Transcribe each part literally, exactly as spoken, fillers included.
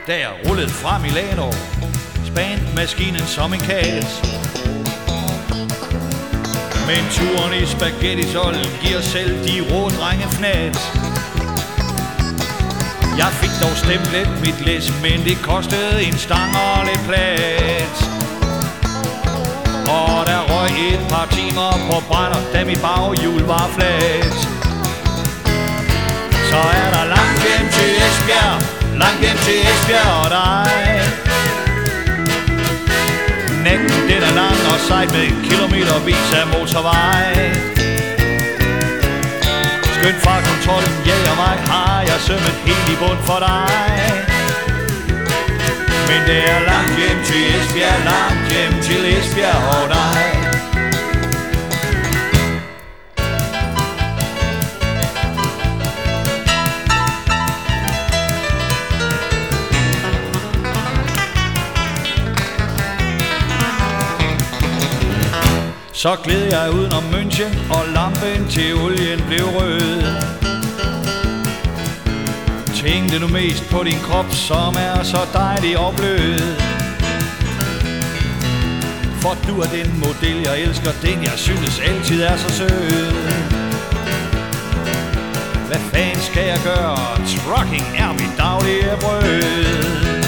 da jeg rullede fra Milano, spændt maskinen som en kat. Men turen i spaghetti-tolden giver selv de rå drenge fnat. Jeg fik dog stemplet mit læs, men det kostede en stang og lidt plat. Og der røg et par timer på brænder, da mit baghjul var flat. Så er der langt hjem til Esbjerg, langt hjem til Esbjerg og dig. Natten den er lang og sejt med kilometervis af motorvej. Skønt fra kontrollen jager mig, har jeg sømmet helt i bund for dig. Men det er langt hjem til Esbjerg, langt hjem til Esbjerg og dig. Så gled jeg udenom München, og lampen til olien blev rød. Tænkte du mest på din krop, som er så dejlig og blød. For du er den model, jeg elsker, den jeg synes altid er så sød. Hvad fanden skal jeg gøre? Trucking er mit daglige brød.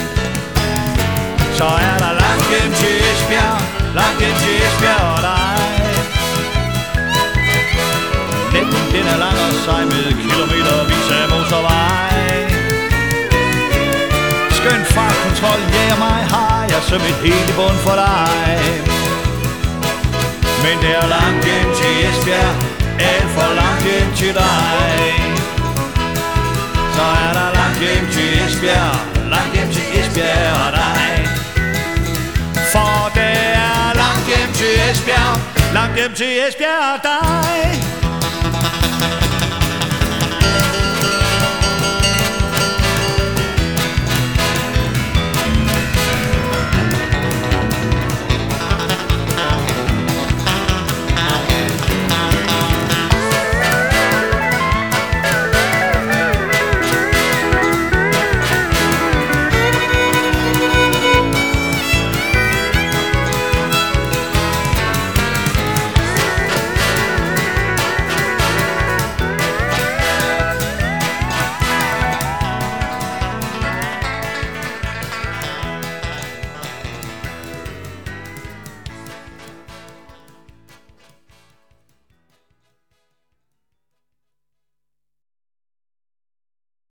Så er der langt hjem til Esbjerg, langt hjem til Esbjerg og dig. Natten den er lang og sej med kilometervis af motorvej. Skøn fartkontrollen jager mig, har jeg som et helt i bund for dig. Men det er langt hjem til Esbjerg, alt for langt hjem til dig. Så er der langt hjem til Esbjerg, langt hjem til Esbjerg og dig. For det er langt hjem til Esbjerg, langt hjem til Esbjerg og dig.